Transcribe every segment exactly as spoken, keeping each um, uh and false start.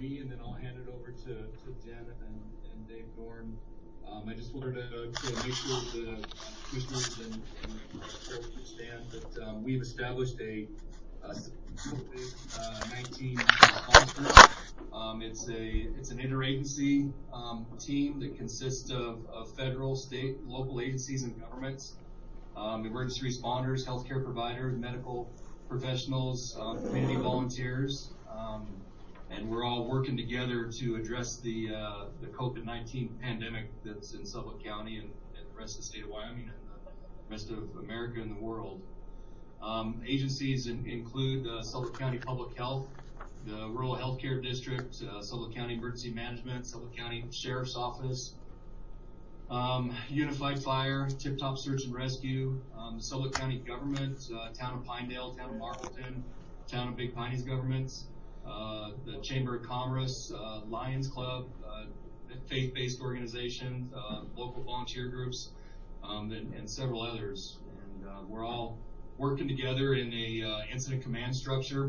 me, and then I'll hand it over to, to Jen and, and Dave Dorn. Um, I just wanted to, to make sure the commissioners and, and understand that um, we've established a COVID nineteen response group. Um, it's a it's an interagency um, team that consists of, of federal, state, local agencies and governments, um, emergency responders, healthcare providers, medical professionals, um, community volunteers, um, and we're all working together to address the uh, the COVID nineteen pandemic that's in Suffolk County and, and the rest of the state of Wyoming and the rest of America and the world. Um, agencies in, include uh, Suffolk County Public Health, the Rural Healthcare District, uh, Suffolk County Emergency Management, Suffolk County Sheriff's Office, um, Unified Fire, Tip Top Search and Rescue, um, Suffolk County Government, uh, Town of Pinedale, Town of Marpleton, Town of Big Piney's governments, uh, the Chamber of Commerce, uh, Lions Club, uh, faith-based organization, uh, local volunteer groups, um, and, and several others. And uh, we're all working together in a uh, incident command structure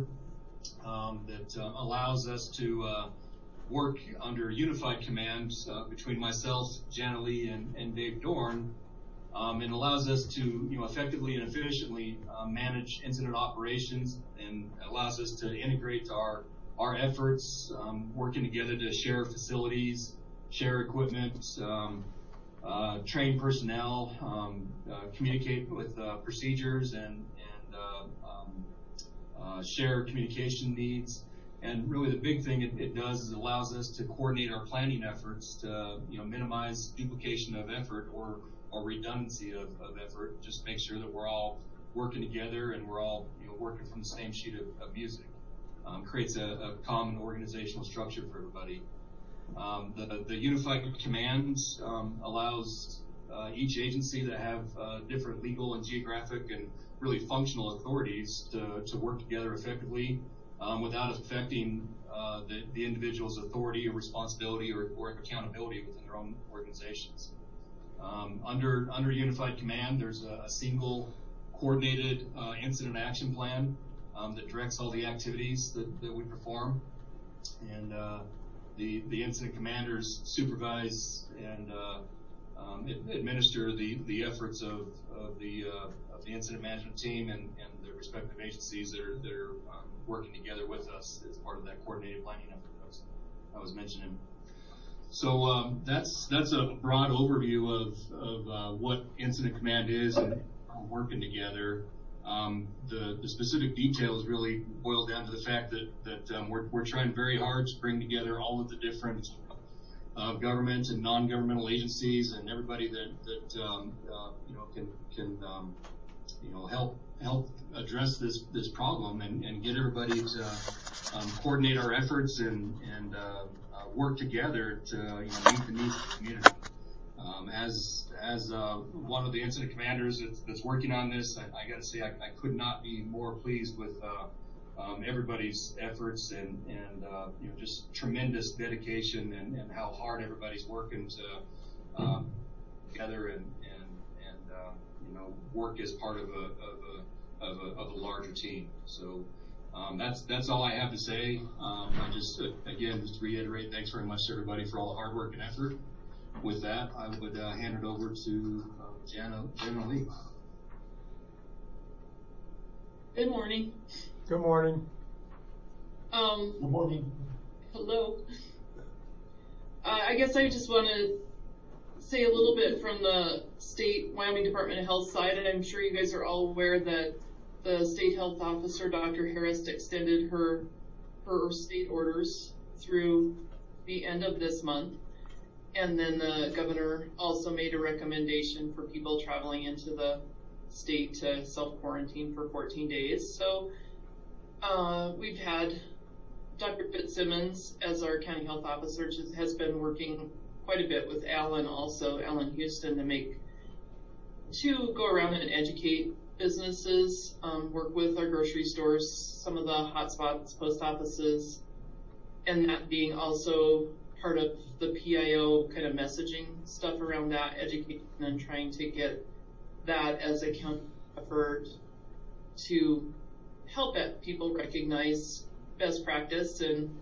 um, that uh, allows us to uh, work under unified command uh, between myself, Jana Lee, and, and Dave Dorn, um, and allows us to, you know, effectively and efficiently uh, manage incident operations, and allows us to integrate our our efforts, um, working together to share facilities, share equipment, um, uh, train personnel, um, uh, communicate with uh, procedures, and and uh, um, uh, share communication needs. And really the big thing it, it does is allows us to coordinate our planning efforts to, you know, minimize duplication of effort or, or redundancy of, of effort. Just make sure that we're all working together and we're all, you know, working from the same sheet of, of music. Um, creates a, a common organizational structure for everybody. Um, the, the unified command um, allows uh, each agency to have uh, different legal and geographic and really functional authorities to, to work together effectively um, without affecting uh, the, the individual's authority or responsibility or, or accountability within their own organizations. Um, under, under unified command, there's a, a single coordinated uh, incident action plan um, that directs all the activities that, that we perform. And uh, The, the incident commanders supervise and uh, um, administer the, the efforts of, of, the, uh, of the incident management team and, and the respective agencies that are, that are um, working together with us as part of that coordinated planning effort I was, I was mentioning. So um, that's that's a broad overview of, of uh, what incident command is and how we're working together. Um, the, the specific details really boil down to the fact that, that um, we're, we're trying very hard to bring together all of the different uh, government and non-governmental agencies and everybody that, that um, uh, you know, can, can um, you know, help help address this, this problem and, and get everybody to um, coordinate our efforts and, and uh, uh, work together to, you know, meet the needs of the community. Um, as as uh, one of the incident commanders that's, that's working on this, I, I got to say I, I could not be more pleased with uh, um, everybody's efforts and and uh, you know, just tremendous dedication and, and how hard everybody's working to um, together and and and uh, you know, work as part of a of a of a, of a larger team. So um, that's that's all I have to say. Um, I just uh, again just reiterate thanks very much to everybody for all the hard work and effort. With that, I would uh, hand it over to uh, Jana, Jana Lee. Good morning. Good morning. Um, Good morning. Hello. Uh, I guess I just want to say a little bit from the state Wyoming Department of Health side, and I'm sure you guys are all aware that the state health officer, Doctor Harris, extended her her state orders through the end of this month. And then the governor also made a recommendation for people traveling into the state to self-quarantine for fourteen days. So uh, we've had Doctor Fitzsimmons as our county health officer has been working quite a bit with Alan also, Alan Houston, to make, to go around and educate businesses, um, work with our grocery stores, some of the hotspots, post offices, and that being also part of the P I O kind of messaging stuff around that, education, and trying to get that as a county effort to help people recognize best practice and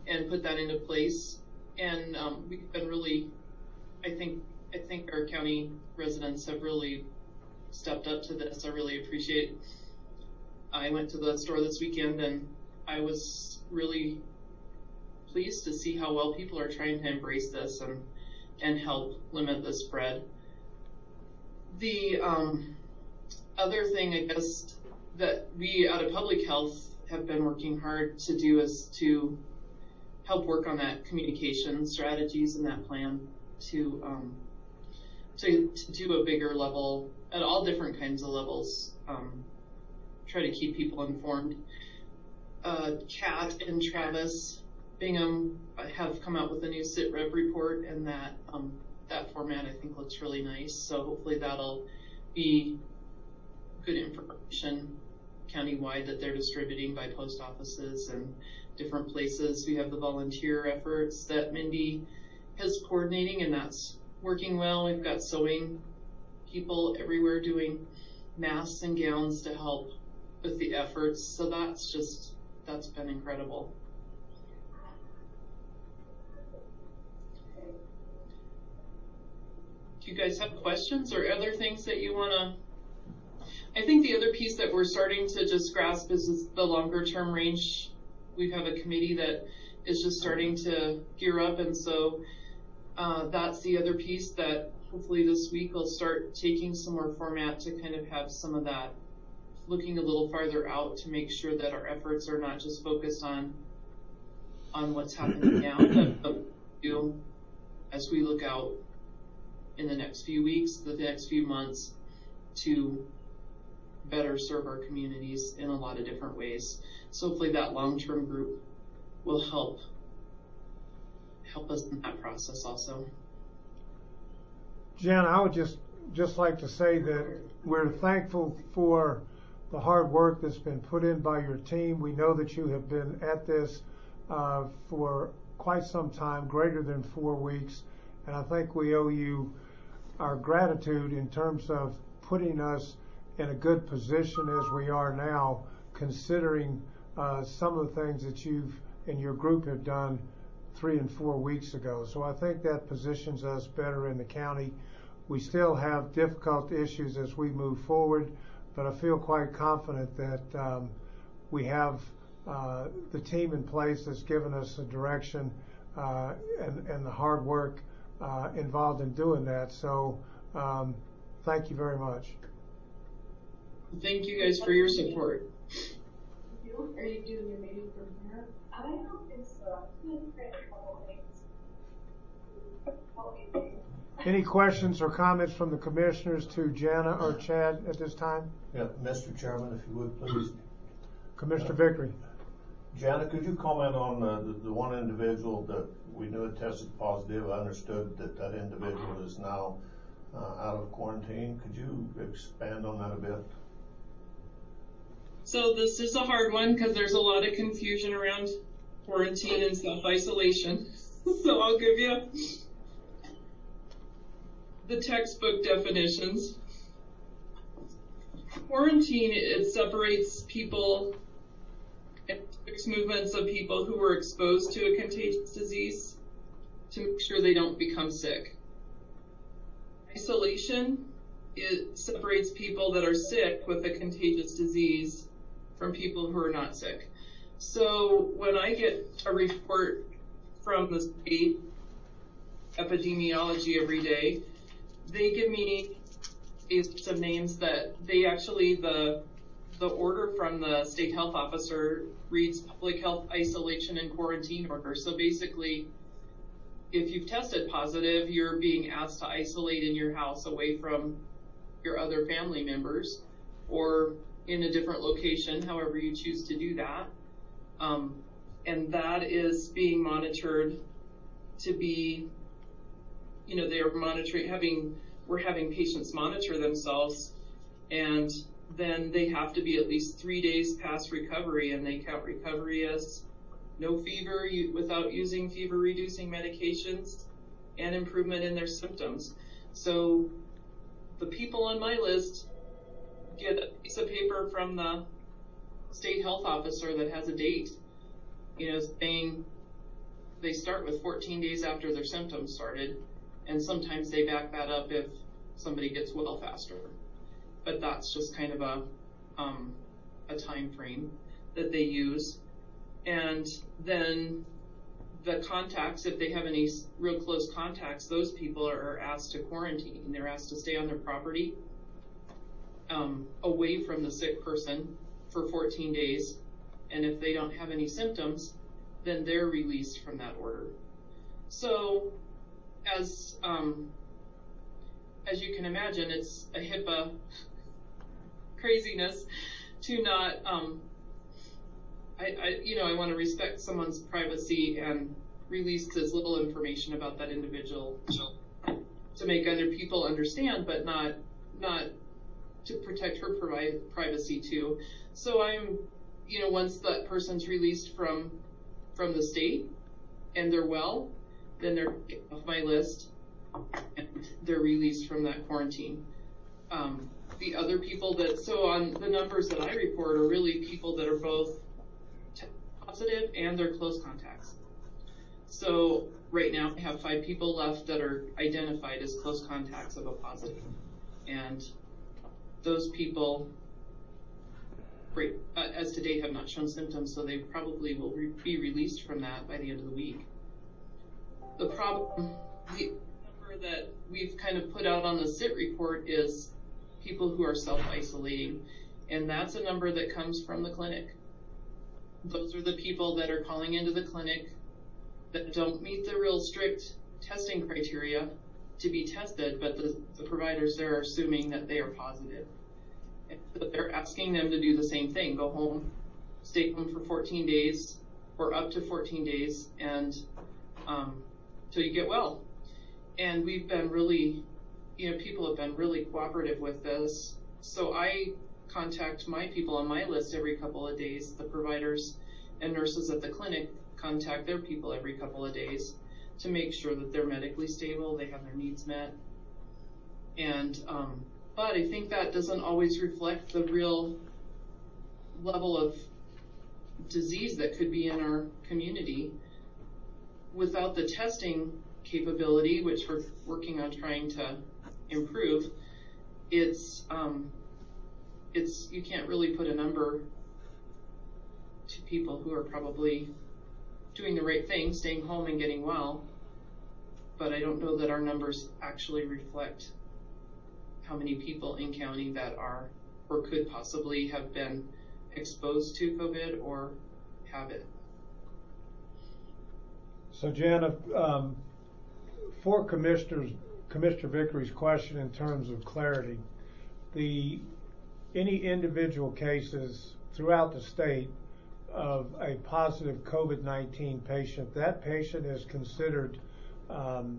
and put that into place. And um, we've been really, I think, I think our county residents have really stepped up to this. I really appreciate. I went to the store this weekend and I was really pleased to see how well people are trying to embrace this and and help limit the spread. The um, other thing, I guess, that we out of public health have been working hard to do is to help work on that communication strategies and that plan to um, to, to do a bigger level at all different kinds of levels. Um, try to keep people informed. Uh, Kat and Travis Bingham have come out with a new sit rep report, and that um, that format I think looks really nice. So hopefully that'll be good information countywide that they're distributing by post offices and different places. We have the volunteer efforts that Mindy is coordinating, and that's working well. We've got sewing people everywhere doing masks and gowns to help with the efforts. So that's just, that's been incredible. Do you guys have questions or other things that you want to? I think the other piece that we're starting to just grasp is, is the longer term range. We have a committee that is just starting to gear up, and so uh, that's the other piece that hopefully this week will start taking some more format to kind of have some of that looking a little farther out to make sure that our efforts are not just focused on on what's happening now, but, but do as we look out in the next few weeks, the next few months, to better serve our communities in a lot of different ways. So hopefully that long-term group will help help us in that process also. Jen, I would just just like to say that we're thankful for the hard work that's been put in by your team. We know that you have been at this uh, for quite some time, greater than four weeks, and I think we owe you our gratitude in terms of putting us in a good position as we are now, considering uh, some of the things that you've and your group have done three and four weeks ago. So I think that positions us better in the county. We still have difficult issues as we move forward, but I feel quite confident that um, we have uh, the team in place that's given us the direction uh, and, and the hard work uh, involved in doing that. So um, thank you very much. Thank you guys for your support. Are you doing your meeting from here? I don't think so. I'm going to create a couple things. Any questions or comments from the commissioners to Jana or Chad at this time? Yeah, Mister Chairman, if you would, please. Commissioner Vickery. Jana, could you comment on uh, the, the one individual that we knew had tested positive? I understood that that individual is now uh, out of quarantine. Could you expand on that a bit? So this is a hard one because there's a lot of confusion around quarantine and self-isolation. So I'll give you the textbook definitions. Quarantine, it separates people, it restricts movements of people who were exposed to a contagious disease to make sure they don't become sick. Isolation, it separates people that are sick with a contagious disease from people who are not sick. So when I get a report from the state epidemiology every day, they give me a list of names that they actually, the the order from the state health officer reads public health isolation and quarantine order. So basically, if you've tested positive, you're being asked to isolate in your house away from your other family members or in a different location, however you choose to do that. Um, and that is being monitored to be, you know, they're monitoring, having, we're having patients monitor themselves, and then they have to be at least three days past recovery, and they count recovery as no fever without using fever reducing medications and improvement in their symptoms. So the people on my list get a piece of paper from the state health officer that has a date, you know, saying they start with fourteen days after their symptoms started, and sometimes they back that up if somebody gets well faster. But that's just kind of a um, a time frame that they use. And then the contacts, if they have any real close contacts, those people are asked to quarantine. They're asked to stay on their property, um, away from the sick person for fourteen days. And if they don't have any symptoms, then they're released from that order. So as um, as you can imagine, it's a HIPAA craziness to not, um, I, I, you know, I want to respect someone's privacy and release as little information about that individual to make other people understand, but not, not to protect her pri- privacy too. So I'm, you know, once that person's released from, from the state and they're well, then they're off my list and they're released from that quarantine. Um, the other people that, so on the numbers that I report are really people that are both t- positive and they're close contacts. So right now I have five people left that are identified as close contacts of a positive. And those people, right, uh, as to date, have not shown symptoms, so they probably will re- be released from that by the end of the week. The problem, the number that we've kind of put out on the S I T report is people who are self-isolating, and that's a number that comes from the clinic. Those are the people that are calling into the clinic that don't meet the real strict testing criteria to be tested, but the, the providers there are assuming that they are positive. And they're asking them to do the same thing, go home, stay home for fourteen days or up to fourteen days, and um, till you get well. And we've been really, you know, people have been really cooperative with this. So I contact my people on my list every couple of days. The providers and nurses at the clinic contact their people every couple of days to make sure that they're medically stable, they have their needs met. And, um, but I think that doesn't always reflect the real level of disease that could be in our community. Without the testing capability, which we're working on trying to improve, it's, um, it's, you can't really put a number to people who are probably doing the right thing, staying home and getting well. But I don't know that our numbers actually reflect how many people in county that are or could possibly have been exposed to COVID or have it. So Jana, um, for Commissioner's, Commissioner Vickery's question in terms of clarity, the any individual cases throughout the state of a positive COVID nineteen patient, that patient is considered um,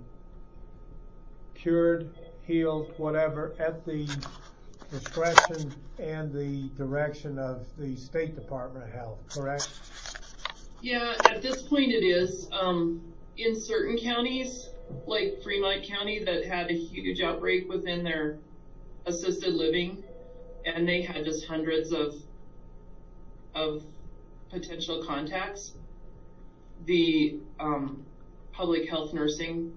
cured, healed, whatever, at the discretion and the direction of the State Department of Health, correct? Yeah, at this point it is. Um, in certain counties, like Fremont County, that had a huge outbreak within their assisted living, and they had just hundreds of of potential contacts, the um, public health nursing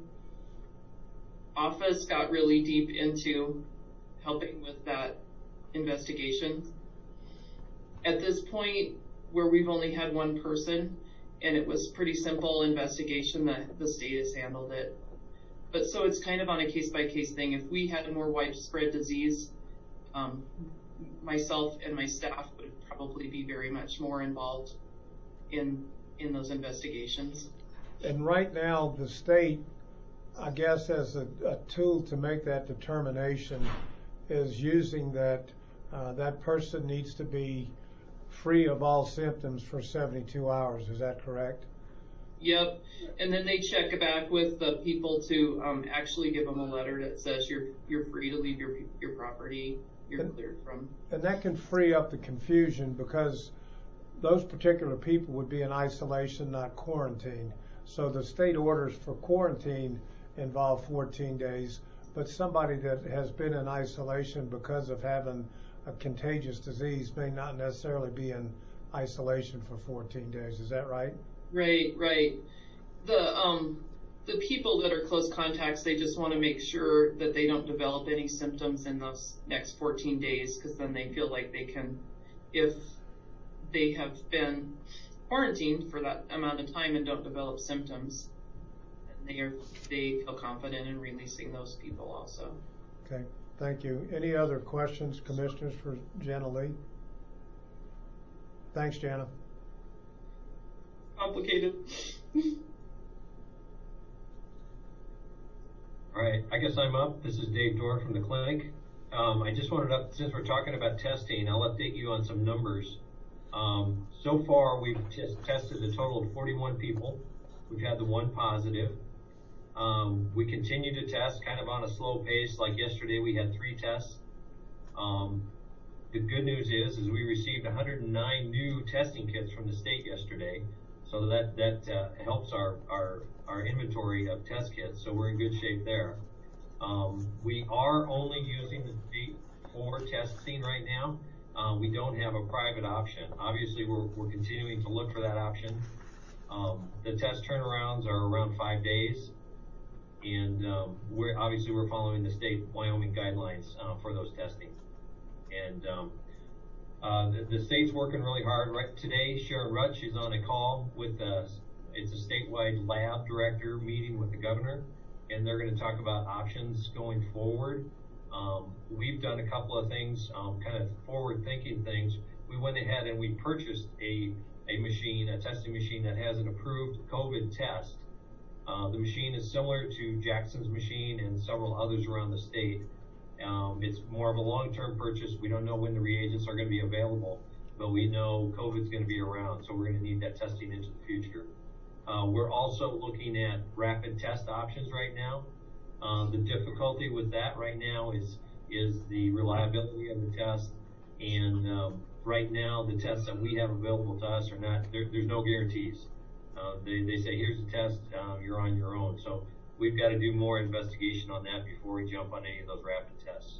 office got really deep into helping with that investigation. At this point, where we've only had one person, and it was pretty simple investigation, that the state has handled it. But so it's kind of on a case-by-case thing. If we had a more widespread disease, um, myself and my staff would probably be very much more involved in in those investigations. And right now, the state, I guess, as a, a tool to make that determination, is using that uh, that person needs to be free of all symptoms for seventy-two hours. Is that correct? Yep. And then they check back with the people to um, actually give them a letter that says you're you're free to leave your your property. You're and, cleared from. And that can free up the confusion, because those particular people would be in isolation, not quarantined. So the state orders for quarantine involve fourteen days, but somebody that has been in isolation because of having a contagious disease may not necessarily be in isolation for fourteen days. Is that right? Right, right. the, um, the people that are close contacts, they just want to make sure that they don't develop any symptoms in those next fourteen days, because then they feel like they can, if they have been quarantined for that amount of time and don't develop symptoms, they are, they feel confident in releasing those people also. Okay, thank you. Any other questions, commissioners, for Jana Lee? Thanks, Jana. Complicated. All right, I guess I'm up. This is Dave Dorr from the clinic. Um, I just wanted to, since we're talking about testing, I'll update you on some numbers. Um, so far, we've just tested a total of forty-one people. We've had the one positive. Um, we continue to test kind of on a slow pace. Like yesterday, we had three tests. Um, the good news is, is we received one hundred nine new testing kits from the state yesterday. So that, that uh, helps our, our, our inventory of test kits. So we're in good shape there. Um, we are only using the state for testing right now. Uh, we don't have a private option. Obviously, we're, we're continuing to look for that option. Um, the test turnarounds are around five days. And um, we're obviously we're following the state Wyoming guidelines uh, for those testing. And um, uh, the, the state's working really hard. Right today, Sharon Rutch is on a call with the, it's a statewide lab director meeting with the governor, and they're going to talk about options going forward. Um, we've done a couple of things, um, kind of forward-thinking things. We went ahead and we purchased a a machine, a testing machine that has an approved COVID test. Uh, the machine is similar to Jackson's machine and several others around the state. Um, it's more of a long-term purchase. We don't know when the reagents are going to be available, but we know COVID's going to be around, so we're going to need that testing into the future. Uh, we're also looking at rapid test options right now. Uh, the difficulty with that right now is is the reliability of the test, and um, right now the tests that we have available to us are not, there, there's no guarantees. Uh, they, they say, here's the test, um, you're on your own. So we've got to do more investigation on that before we jump on any of those rapid tests.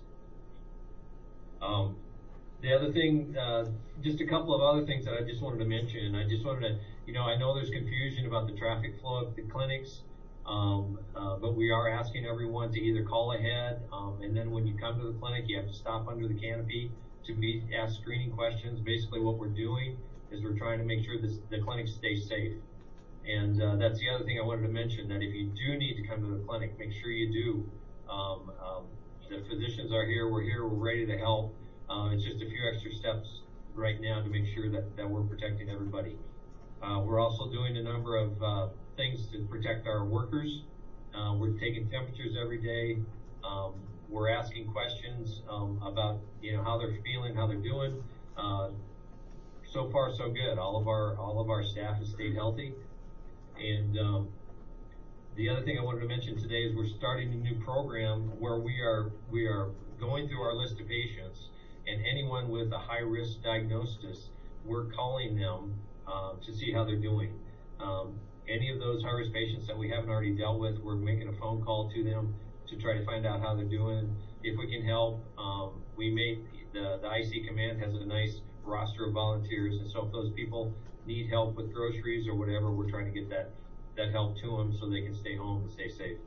Um, the other thing, uh, just a couple of other things that I just wanted to mention. I just wanted to, you know, I know there's confusion about the traffic flow at the clinics, um, uh, but we are asking everyone to either call ahead, um, and then when you come to the clinic, you have to stop under the canopy to be asked screening questions. Basically what we're doing is we're trying to make sure this, the clinic stays safe. And uh, that's the other thing I wanted to mention, that if you do need to come to the clinic, make sure you do. Um, um, the physicians are here, we're here, we're ready to help. Uh, it's just a few extra steps right now to make sure that, that we're protecting everybody. Uh, we're also doing a number of uh, things to protect our workers. Uh, we're taking temperatures every day. Um, we're asking questions um, about, you know, how they're feeling, how they're doing. Uh, so far, so good. All of our all of our staff has stayed healthy. And um, the other thing I wanted to mention today is we're starting a new program where we are we are going through our list of patients, and anyone with a high risk diagnosis, we're calling them uh, to see how they're doing. Um, any of those high risk patients that we haven't already dealt with, we're making a phone call to them to try to find out how they're doing. If we can help, um, we may the the I C command has a nice roster of volunteers, and so if those people need help with groceries or whatever, we're trying to get that that help to them so they can stay home and stay safe.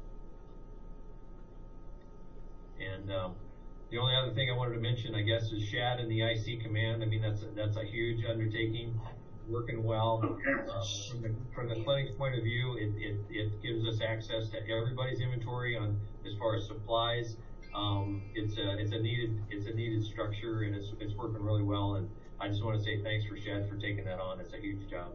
And um, the only other thing I wanted to mention, I guess, is Shad and the I C command. I mean, that's a, that's a huge undertaking, working well. Uh, from, the, from the clinic's point of view, it, it, it gives us access to everybody's inventory on as far as supplies. Um, it's a it's a needed it's a needed structure, and it's it's working really well. And I just want to say thanks for Shad for taking that on. It's a huge job.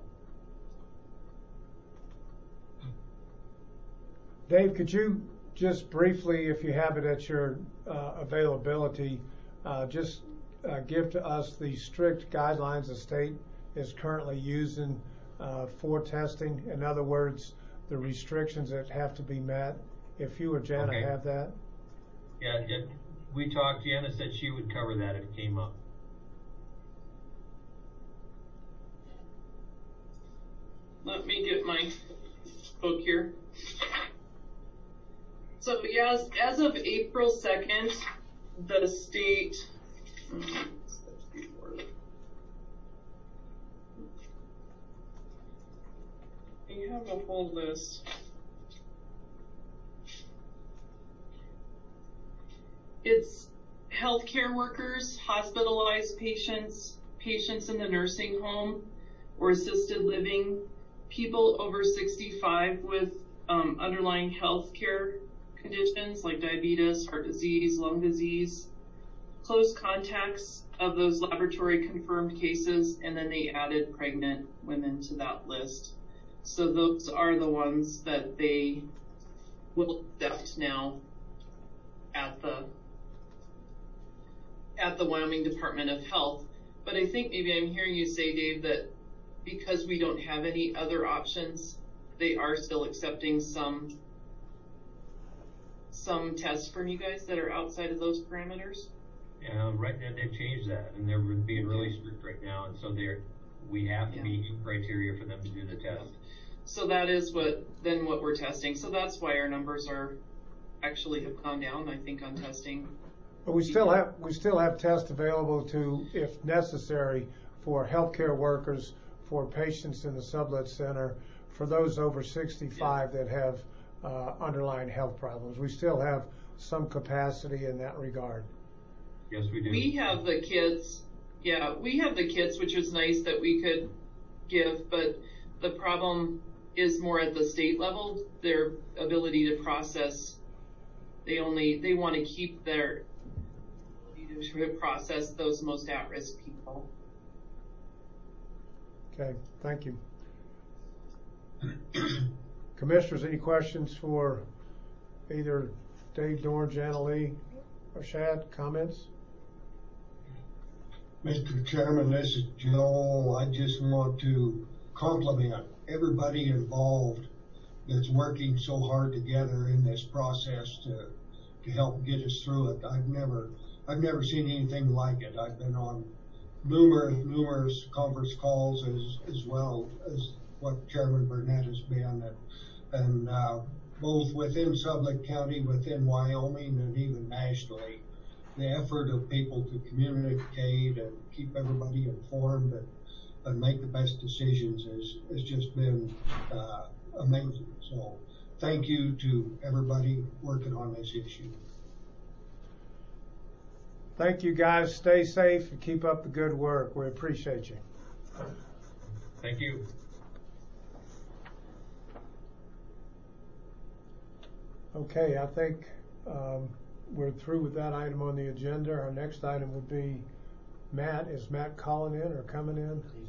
Dave, could you just briefly, if you have it at your uh, availability, uh, just uh, give to us the strict guidelines the state is currently using uh, for testing? In other words, the restrictions that have to be met. If you or Jana Okay. have that. Yeah, yeah, we talked. Jana said she would cover that if it came up. Let me get my book here. So yeah, as, as of April second, the state, I have a whole list. It's healthcare workers, hospitalized patients, patients in the nursing home or assisted living, people over sixty-five with um, underlying healthcare conditions like diabetes, heart disease, lung disease, close contacts of those laboratory confirmed cases, and then they added pregnant women to that list. So those are the ones that they will accept now at the at the Wyoming Department of Health. But I think maybe I'm hearing you say, Dave, that because we don't have any other options, they are still accepting some some tests from you guys that are outside of those parameters. Yeah, right now they've changed that, and they're being really strict right now, and so they're we have to Yeah. meet criteria for them to do the test. So that is what then what we're testing. So that's why our numbers are actually have gone down, I think, on testing. But we still have, we still have tests available to, if necessary, for healthcare workers, for patients in the sublet center, for those over sixty-five that have uh, underlying health problems. We still have some capacity in that regard. Yes, we do. We have the kits, yeah, we have the kits, which is nice that we could give, but the problem is more at the state level, their ability to process. They only, they want to keep their to process those most at-risk people. Okay, thank you. Commissioners, any questions for either Dave Dorn, Jana Lee, or Shad? Comments? Mister Chairman, this is Joel. I just want to compliment everybody involved that's working so hard together in this process to to help get us through it. I've never I've never seen anything like it. I've been on numerous numerous conference calls as as well as what Chairman Burnett has been, and, and uh, both within Sublette County, within Wyoming, and even nationally. The effort of people to communicate and keep everybody informed and, and make the best decisions has, has just been uh, amazing. So thank you to everybody working on this issue. Thank you, guys. Stay safe and keep up the good work. We appreciate you. Thank you. Okay, I think um, we're through with that item on the agenda. Our next item would be Matt. Is Matt calling in or coming in? He's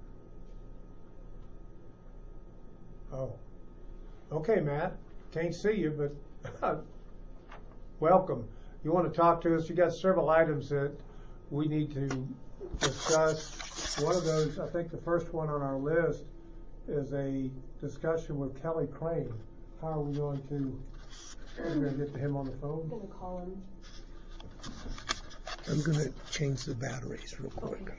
on. Oh. Okay, Matt. Can't see you, but welcome. You want to talk to us? You got several items that we need to discuss. One of those, I think the first one on our list, is a discussion with Kelly Crane. How are we going to, we're going to get to him on the phone? I'm going to call him. I'm going to change the batteries real quick.